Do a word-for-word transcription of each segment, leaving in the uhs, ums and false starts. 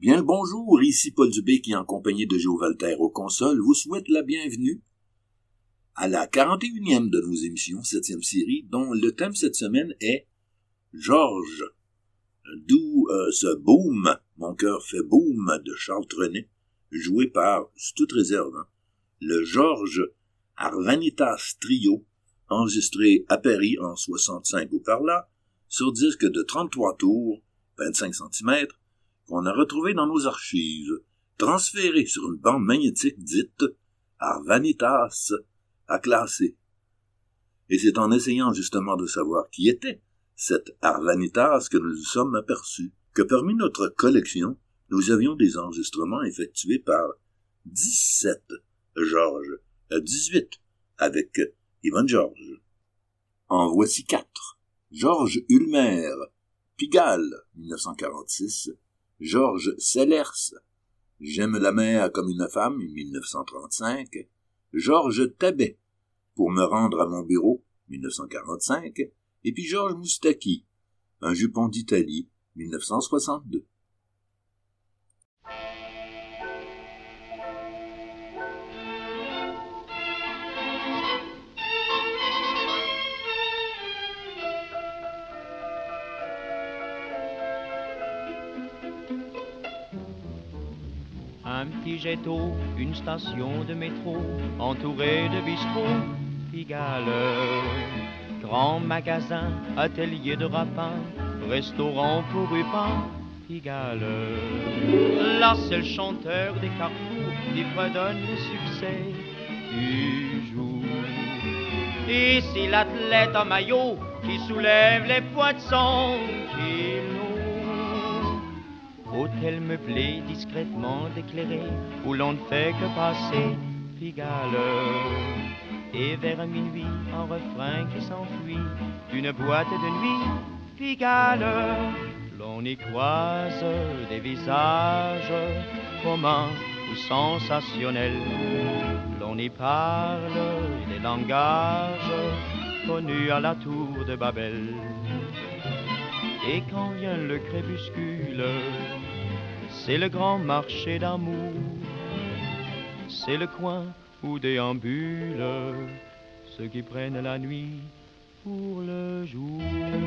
Bien le bonjour, ici Paul Dubé qui, en compagnie de Joe Walter aux consoles, vous souhaite la bienvenue à la quarante et unième de nos émissions, septième série, dont le thème cette semaine est Georges, d'où euh, ce boom, mon cœur fait boom de Charles Trenet, joué par, sous toute réserve, hein, le Georges Arvanitas Trio, enregistré à Paris en soixante-cinq ou par là, sur disque de trente-trois tours, vingt-cinq centimètres, qu'on a retrouvé dans nos archives, transféré sur une bande magnétique dite Arvanitas à classer. Et c'est en essayant justement de savoir qui était cette Arvanitas que nous nous sommes aperçus que parmi notre collection, nous avions des enregistrements effectués par dix-sept Georges, dix-huit avec Yvonne Georges. En voici quatre. Georges Ulmer, Pigalle, dix-neuf cent quarante-six, Georges Sellers, J'aime la mer comme une femme, dix-neuf cent trente-cinq, Georges Tabet, Pour me rendre à mon bureau, dix-neuf cent quarante-cinq, et puis Georges Moustaki, Un jupon d'Italie, dix-neuf cent soixante-deux. Un petit jet d'eau, une station de métro, entourée de bistrots, Pigalle. Grand magasin, atelier de rapin, restaurant pour rupins, Pigalle. Là c'est le chanteur des carrefours qui fredonne le succès du jour. Ici l'athlète en maillot qui soulève les poids de cent kilos. Hôtel meublé, discrètement éclairé, où l'on ne fait que passer, Pigalle. Et vers minuit, un refrain qui s'enfuit d'une boîte de nuit, Pigalle. L'on y croise des visages communs ou sensationnels. L'on y parle des langages connus à la tour de Babel. Et quand vient le crépuscule, c'est le grand marché d'amour, c'est le coin où déambulent ceux qui prennent la nuit pour le jour.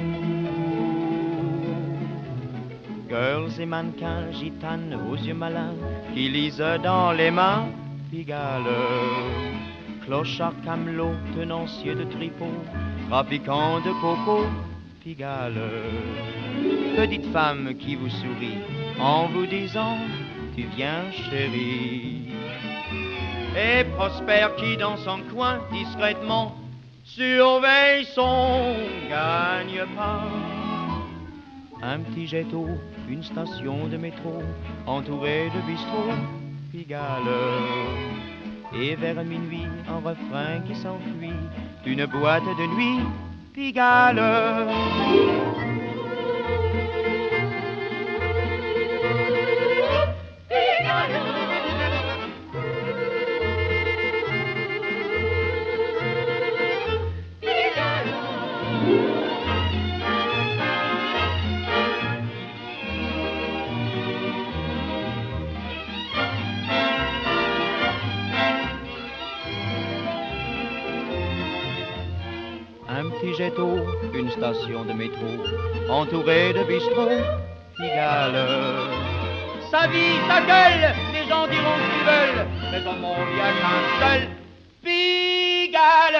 Girls et mannequins, gitanes aux yeux malins, qui lisent dans les mains, Pigalle. Clochards camelots, tenanciers de tripots, trafiquants de coco, Pigalle. Petite femme qui vous sourit en vous disant tu viens chérie. Et Prosper qui dans son coin discrètement surveille son gagne-pain. Un petit jet d'eau, une station de métro entourée de bistrots, Pigalle. Et vers minuit un refrain qui s'enfuit d'une boîte de nuit, Pigalle. Un petit jet d'eau, une station de métro, entourée de bistrots, Pigalle. Sa vie, sa gueule, les gens diront ce qu'ils veulent, mais dans mon monde, il n'y a qu'un seul, Pigalle.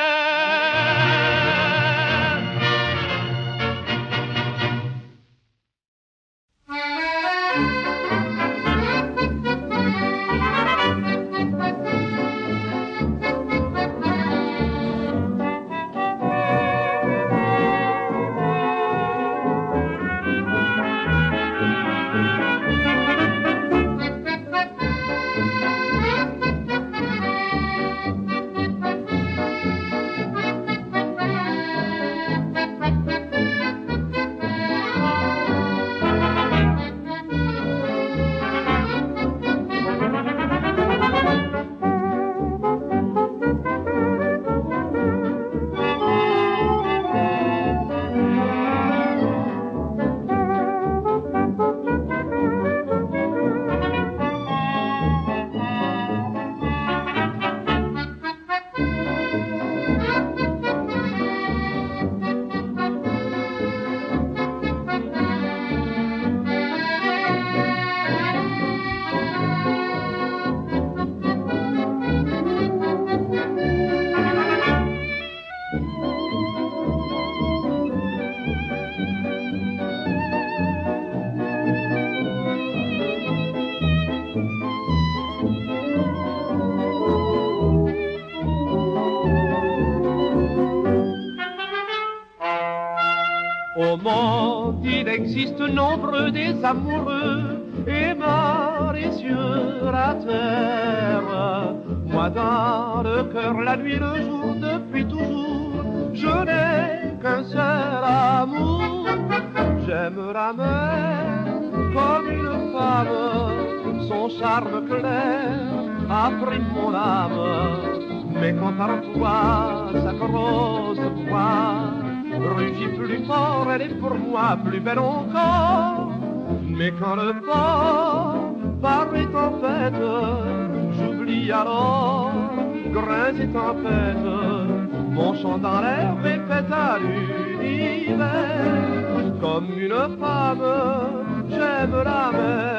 existe nombre des amoureux émarrés sur la terre. Moi dans le cœur, la nuit, le jour, depuis toujours, je n'ai qu'un seul amour. J'aime la mer comme une femme, son charme clair a pris mon âme. Mais quand parfois sa grosse voix rugit plus fort, elle est pour moi plus belle encore. Mais quand le vent paraît tempête, j'oublie alors grains et tempêtes. Mon chant dans l'air répète à l'univers. Comme une femme, j'aime la mer.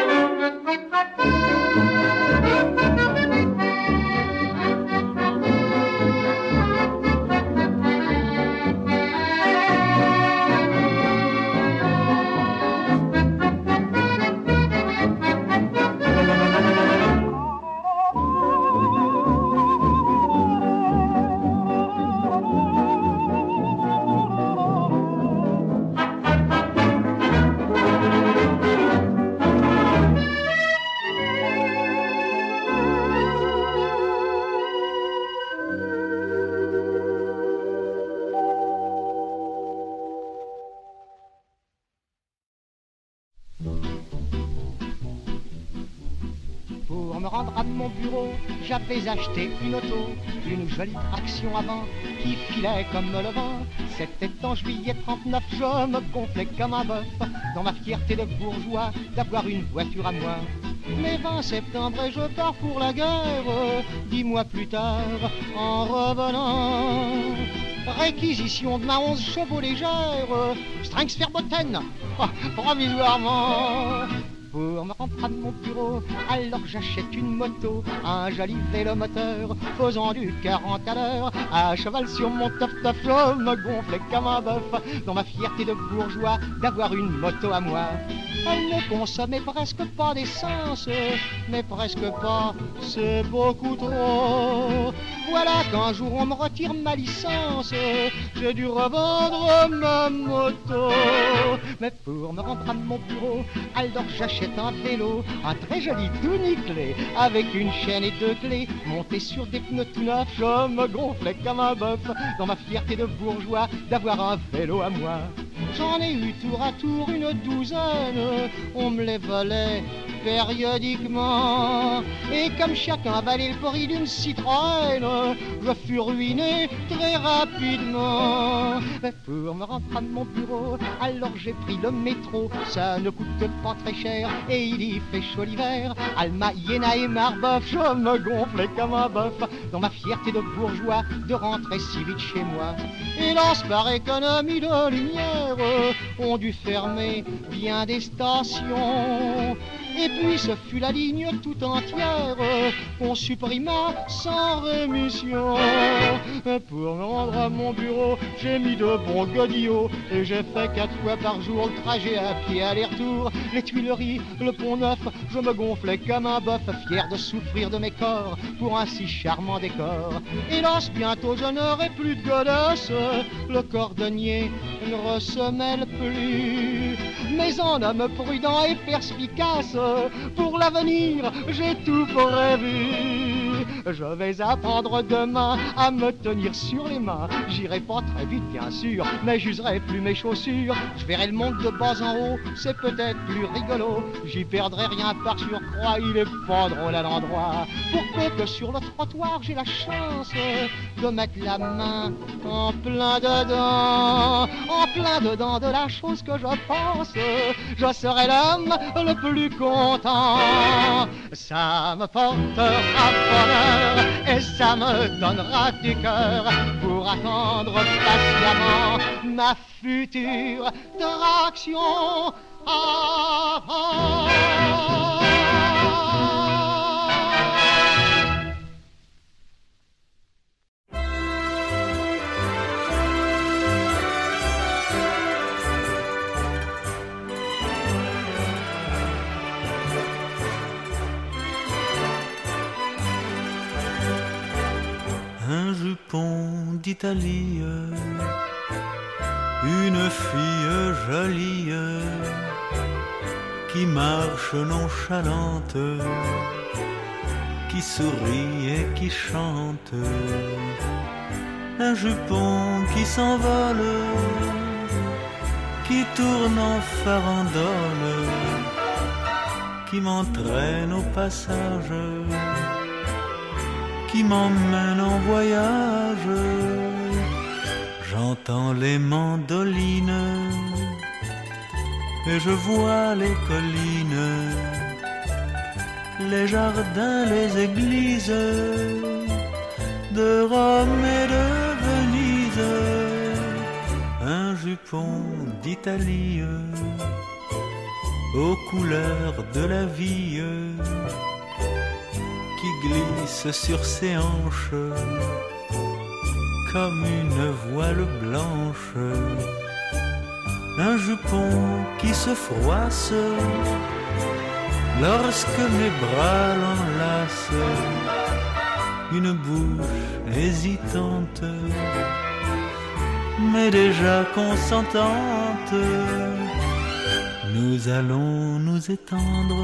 Pour me rendre à mon bureau, j'avais acheté une auto, une jolie traction avant qui filait comme le vent. C'était en juillet trente-neuf, je me gonflais comme un bœuf dans ma fierté de bourgeois d'avoir une voiture à moi. Mais vingt septembre et je pars pour la guerre, dix mois plus tard en revenant. Réquisition de ma onze chevaux légère, Strings Verboten, oh, provisoirement. Pour me rendre à mon bureau, alors j'achète une moto, un joli vélo moteur, faisant du quarante à l'heure. À cheval sur mon top-top, je me gonflais comme un bœuf, dans ma fierté de bourgeois d'avoir une moto à moi. Elle ne consommait presque pas d'essence, mais presque pas, c'est beaucoup trop. Voilà qu'un jour on me retire ma licence, j'ai dû revendre ma moto. Mais pour me rendre à mon bureau, alors j'achète un vélo, un très joli tout nickelé, avec une chaîne et deux clés, monté sur des pneus tout neufs, je me gonflais comme un bœuf, dans ma fierté de bourgeois d'avoir un vélo à moi. J'en ai eu tour à tour une douzaine, on me les volait périodiquement. Et comme chacun valait le prix d'une Citroën, je fus ruiné très rapidement. Mais pour me rendre à mon bureau, alors j'ai pris le métro. Ça ne coûte pas très cher et il y fait chaud l'hiver. Alma, Iéna et Marbeuf, je me gonflais comme un bœuf dans ma fierté de bourgeois de rentrer si vite chez moi. Hélas, par économie de lumière, ont dû fermer bien des stations. Et puis ce fut la ligne tout entière qu'on supprima sans rémission. Pour me rendre à mon bureau, j'ai mis de bons godillots et j'ai fait quatre fois par jour le trajet à pied aller-retour. Les Tuileries, le Pont Neuf, je me gonflais comme un bœuf, fier de souffrir de mes corps pour un si charmant décor. Hélas, bientôt je n'aurai plus de godasse, le cordonnier ne ressemelle plus. Mais en homme prudent et perspicace, pour l'avenir, j'ai tout prévu. Je vais apprendre demain à me tenir sur les mains. J'irai pas très vite, bien sûr, mais j'userai plus mes chaussures. Je verrai le monde de bas en haut, c'est peut-être plus rigolo. J'y perdrai rien par surcroît, il est pas drôle à l'endroit. Pour peu que sur le trottoir, j'ai la chance de mettre la main en plein dedans, en plein dedans de la chose que je pense. Je serai l'homme le plus content. Ça me portera bonheur et ça me donnera du cœur pour attendre patiemment ma future traction avant. Un jupon d'Italie une fille jolie qui marche nonchalante, qui sourit et qui chante, un jupon qui s'envole, qui tourne en farandole, qui m'entraîne au passage, qui m'emmène en voyage. J'entends les mandolines et je vois les collines, les jardins, les églises de Rome et de Venise. Un jupon d'Italie aux couleurs de la vie qui glisse sur ses hanches comme une voile blanche. Un jupon qui se froisse lorsque mes bras l'enlacent, une bouche hésitante mais déjà consentante. Nous allons nous étendre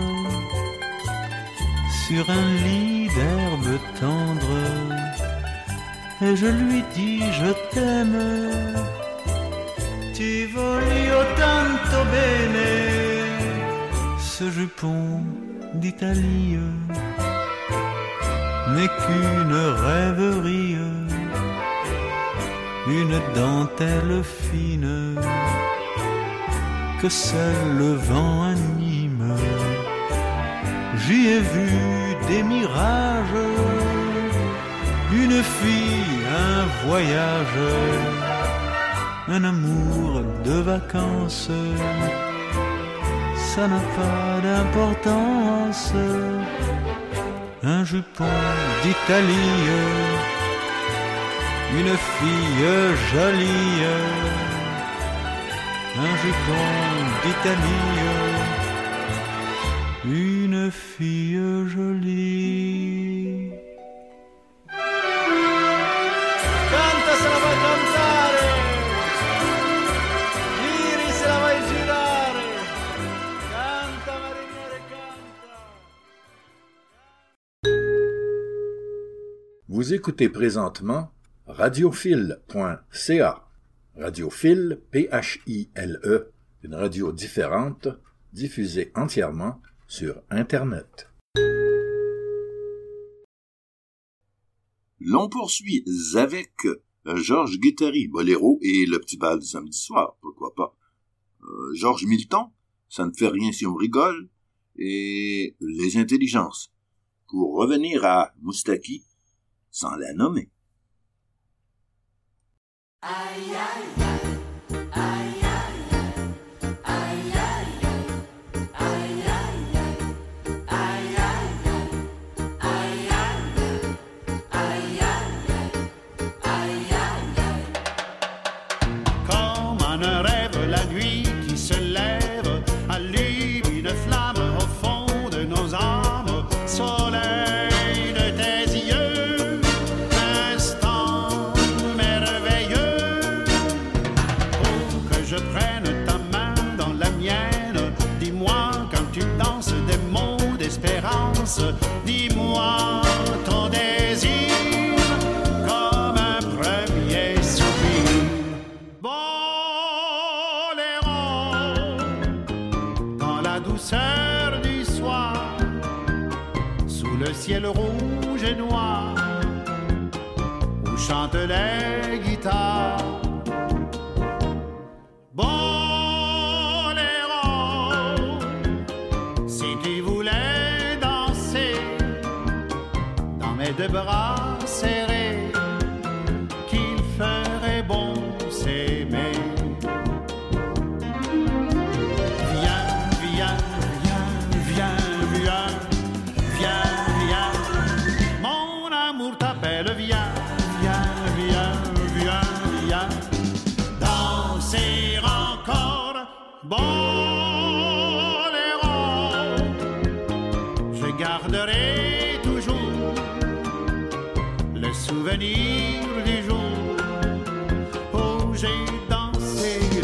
sur un lit d'herbe tendre et je lui dis je t'aime. Ti voglio tanto bene. Ce jupon d'Italie n'est qu'une rêverie, une dentelle fine que seul le vent anime. J'y ai vu des mirages, une fille, un voyage, un amour de vacances. Ça n'a pas d'importance. Un jupon d'Italie, une fille jolie. Un jupon d'Italie, une fille jolie. Canta se la vuoi cantare, giri se la vuoi girare, canta mariniere canta. Vous écoutez présentement radiophile point c a. Radiophile, P H I L E, une radio différente, diffusée entièrement sur Internet. L'on poursuit avec Georges Guittari, Boléro et Le Petit Bal du samedi soir, pourquoi pas. Euh, Georges Milton, Ça ne fait rien si on rigole, et Les Intelligences, pour revenir à Moustaki, sans la nommer. Aïe, aïe, aïe, aïe, aïe, aïe, aïe, aïe, aïe, aïe, aïe, aïe, aïe, aïe. Comme un rêve la nuit qui se lève, allume une flamme au fond de nos âmes, soleil de tes yeux, instant merveilleux, pour que je prenne ta main dans la mienne, dis-moi quand tu danses des mots d'espérance, dis-moi ton désir, comme un premier soupir. Boléro, dans la douceur du soir, sous le ciel rouge et noir, où chantent les guitares. Boléro, si tu voulais danser dans mes deux bras serrés, qu'il ferait bon s'aimer. Viens, viens, viens, viens, viens, viens, viens. Mon amour t'appelle, viens, viens, viens, viens, viens. Danser encore, boléro. Je garderai toujours le souvenir du jour où j'ai dansé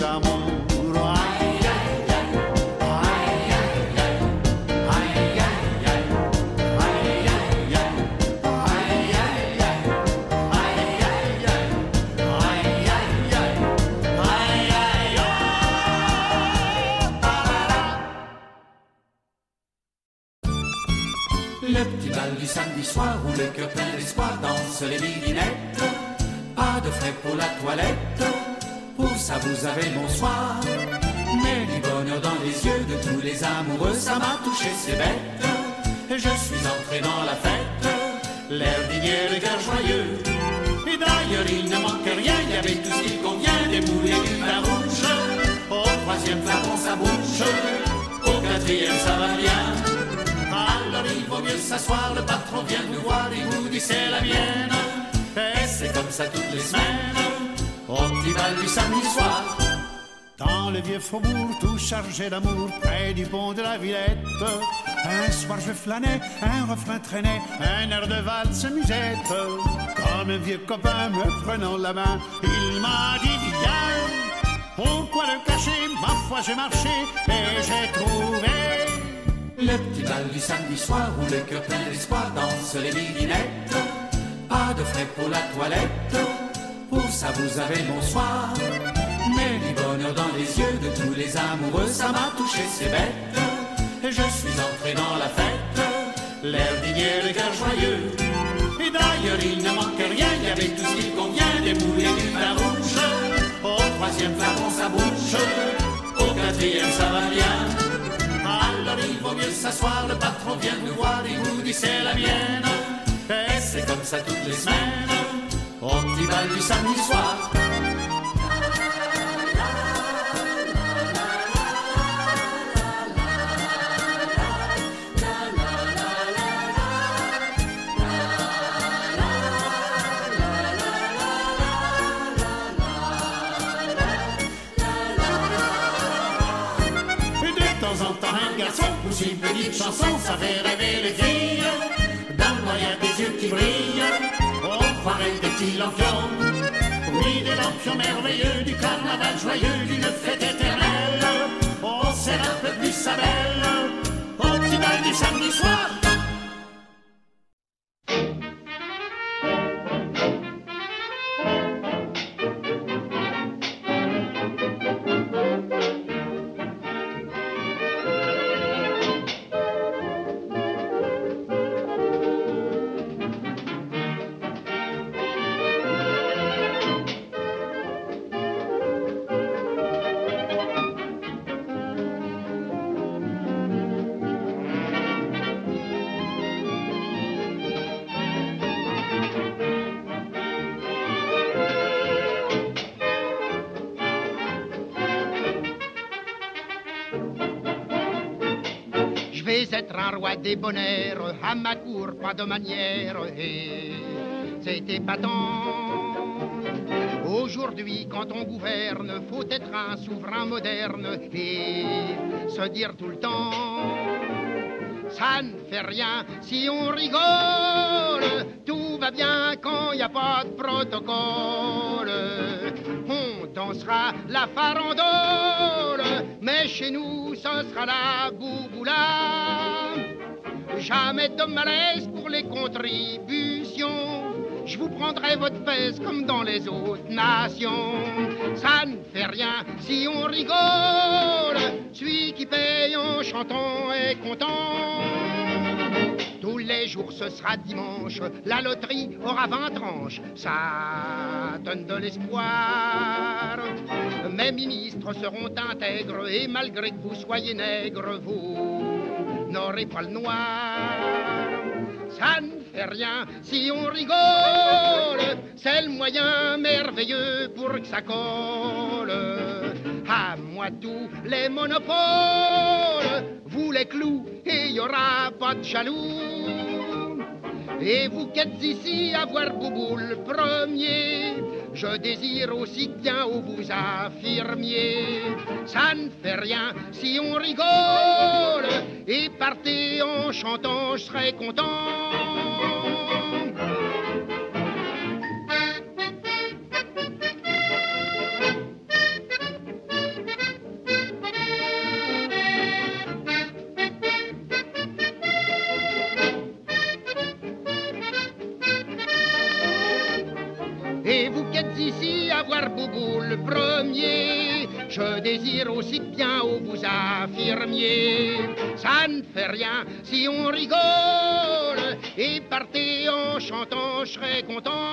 Le petit bal du samedi soir où le cœur plein d'espoir danse les midinettes. Pas de frais pour la toilette, pour ça vous avez bonsoir. Mais du bonheur dans les yeux de tous les amoureux, ça m'a touché, c'est bête. Je suis entré dans la fête, l'air digné, le cœur joyeux. Et d'ailleurs il ne manque rien, il y avait tout ce qui convient, des moules et du vin rouge. Au troisième flacon ça bouge, au quatrième ça va bien. Alors il vaut mieux s'asseoir, le patron vient nous voir, il vous dit c'est la mienne. Et c'est comme ça toutes les semaines, au petit bal du samedi soir. Dans le vieux faubourg, tout chargé d'amour, près du pont de la Villette. Un soir je flânais, un refrain traînait, un air de valse musette. Comme un vieux copain me prenant la main, il m'a dit viens. Pourquoi le cacher? Ma foi j'ai marché et j'ai trouvé le petit bal du samedi soir où le cœur plein d'espoir danse les midinettes. Pas de frais pour la toilette, pour ça vous avez bonsoir. Mais du bonheur dans les yeux de tous les amoureux, ça m'a touché, c'est bête. Je suis entré dans la fête, l'air digné, le cœur joyeux. Et d'ailleurs il ne manque rien, il y avait tout ce qui convient, des moules et du vin rouge. Au troisième flacon ça bouge, au quatrième ça va bien. Alors il vaut mieux s'asseoir, le patron vient nous voir, il vous dit c'est la mienne. Et c'est comme ça toutes les semaines, au petit bal du samedi soir. Pousse une petite chanson, ça fait rêver les filles. Dans le noyau des yeux qui brillent, on croirait des petits lampions. Oui, des lampions merveilleux, du carnaval joyeux, d'une fête éternelle. On serre un peu plus sa belle, au petit bal du samedi soir. Être un roi débonnaire, à ma cour pas de manière, et c'est épatant. Aujourd'hui, quand on gouverne, faut être un souverain moderne et se dire tout le temps ça ne fait rien si on rigole, tout va bien quand il n'y a pas de protocole. On dansera la farandole, mais chez nous, ce sera la bouboula. Jamais de malaise pour les contributions. Je vous prendrai votre pèse comme dans les autres nations. Ça ne fait rien si on rigole. Celui qui paye en chantant est content. Tous les jours ce sera dimanche. La loterie aura vingt tranches. Ça donne de l'espoir. Mes ministres seront intègres. Et malgré que vous soyez nègre, vous n'aurez pas le noir. Ça ne fait rien si on rigole, c'est le moyen merveilleux pour que ça colle. À moi tous les monopoles, vous les clous et y aura pas de jaloux. Et vous qui êtes ici à voir Bouboule premier, je désire aussi bien où vous affirmiez. Ça ne fait rien si on rigole, et partez en chantant, je serai content. Et vous qui êtes ici à voir Bouboule premier, Je désire aussi bien où vous affirmiez, ça ne fait rien si on rigole, et partez en chantant, je serai content.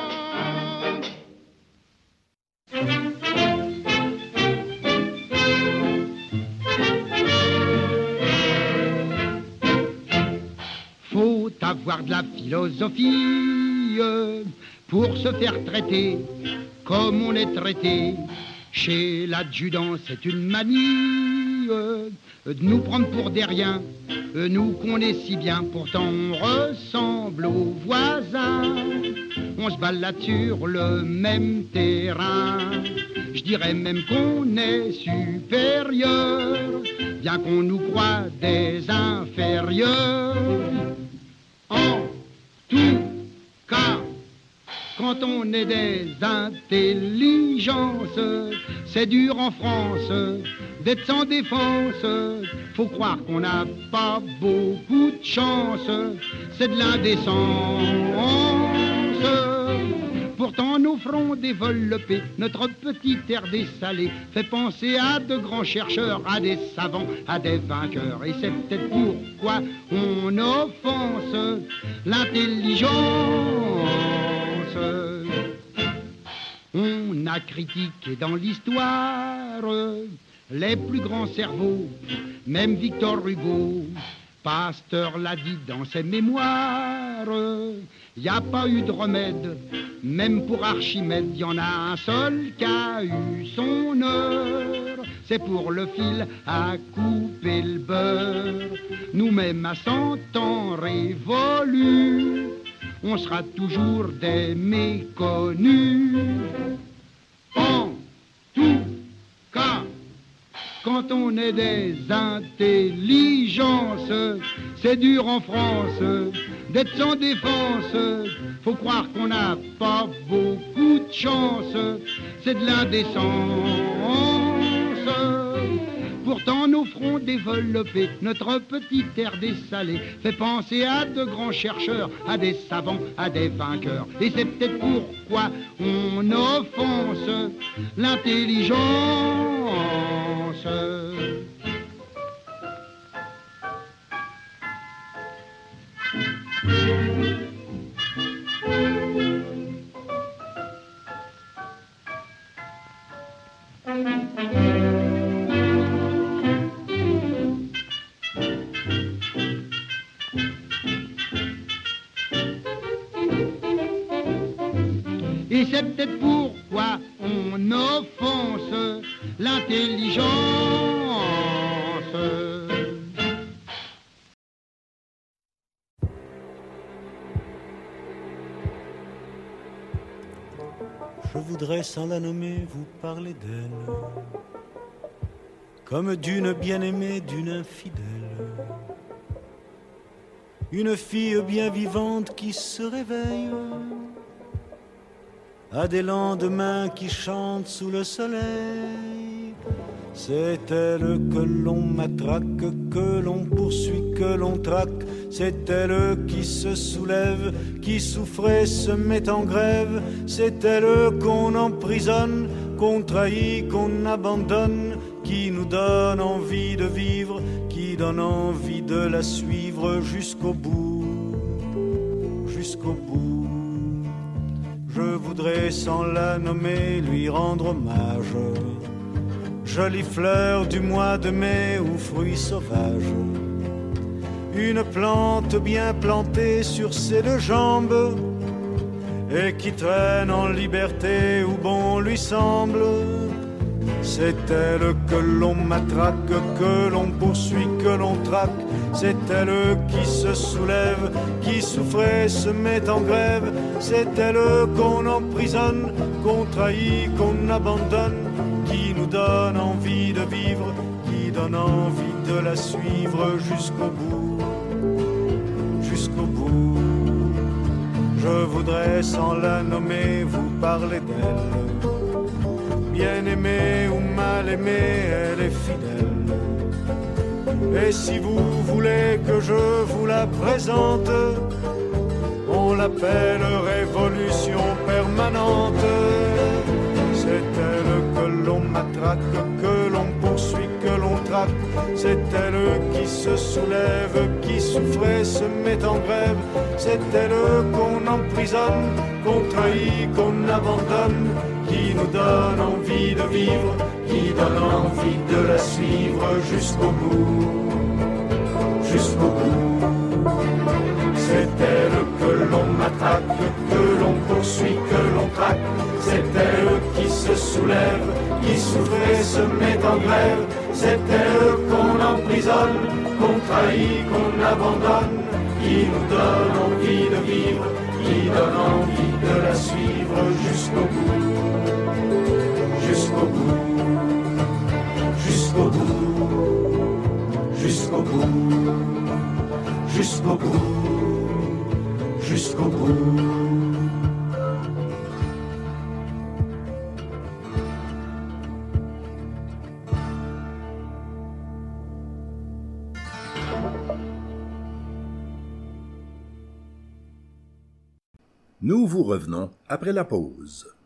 Faut avoir de la philosophie pour se faire traiter comme on est traité. Chez l'adjudant, c'est une manie de nous prendre pour des riens, nous qu'on est si bien, pourtant on ressemble aux voisins. On se balade sur le même terrain, je dirais même qu'on est supérieur, bien qu'on nous croie des inférieurs. En tout cas, quand on est des intelligences, c'est dur en France d'être sans défense. Faut croire qu'on n'a pas beaucoup de chance, c'est de l'indécence. Pourtant nos fronts développés, notre petit air dessalé fait penser à de grands chercheurs, à des savants, à des vainqueurs. Et c'est peut-être pourquoi on offense l'intelligence. On a critiqué dans l'histoire les plus grands cerveaux, même Victor Hugo. Pasteur l'a dit dans ses mémoires, y a pas eu de remède, même pour Archimède, y en a un seul qui a eu son heure. C'est pour le fil à couper le beurre. Nous-mêmes à cent ans révolus, on sera toujours des méconnus. En tout cas, quand on est des intelligences, c'est dur en France d'être sans défense. Faut croire qu'on n'a pas beaucoup de chance, c'est de l'indécence. Pourtant nos fronts développés, notre petit air dessalé fait penser à de grands chercheurs, à des savants, à des vainqueurs. Et c'est peut-être pourquoi on offense l'intelligence. Et c'est peut-être pourquoi on offense l'intelligence. Je voudrais sans la nommer vous parler d'elle, comme d'une bien-aimée, d'une infidèle. Une fille bien vivante qui se réveille à des lendemains qui chantent sous le soleil. C'est elle que l'on matraque, que l'on poursuit, que l'on traque. C'est elle qui se soulève, qui souffrait, se met en grève. C'est elle qu'on emprisonne, qu'on trahit, qu'on abandonne, qui nous donne envie de vivre, qui donne envie de la suivre jusqu'au bout, jusqu'au bout. Je voudrais sans la nommer lui rendre hommage, jolie fleur du mois de mai ou fruit sauvage, une plante bien plantée sur ses deux jambes et qui traîne en liberté où bon lui semble. C'est elle que l'on matraque, que l'on poursuit, que l'on traque. C'est elle qui se soulève, qui souffrait, se met en grève. C'est elle qu'on emprisonne, qu'on trahit, qu'on abandonne, qui nous donne envie de vivre, qui donne envie de la suivre jusqu'au bout, jusqu'au bout. Je voudrais sans la nommer vous parler d'elle. Bien aimée ou mal aimée, elle est fidèle. Et si vous voulez que je vous la présente, on l'appelle révolution permanente. C'est C'est elle que l'on matraque, que l'on poursuit, que l'on traque. C'est elle qui se soulève, qui souffrait, se met en grève. C'est elle qu'on emprisonne, qu'on trahit, qu'on abandonne, qui nous donne envie de vivre, qui donne envie de la suivre jusqu'au bout, jusqu'au bout. C'est elle que l'on matraque, que l'on poursuit, que l'on traque. C'est elle qui se soulève, qui souffre et se met en grève. C'est elle qu'on emprisonne, qu'on trahit, qu'on abandonne, qui nous donne envie de vivre, qui donne envie de la suivre jusqu'au bout, jusqu'au bout, jusqu'au bout, jusqu'au bout, jusqu'au bout, jusqu'au bout. Nous vous revenons après la pause.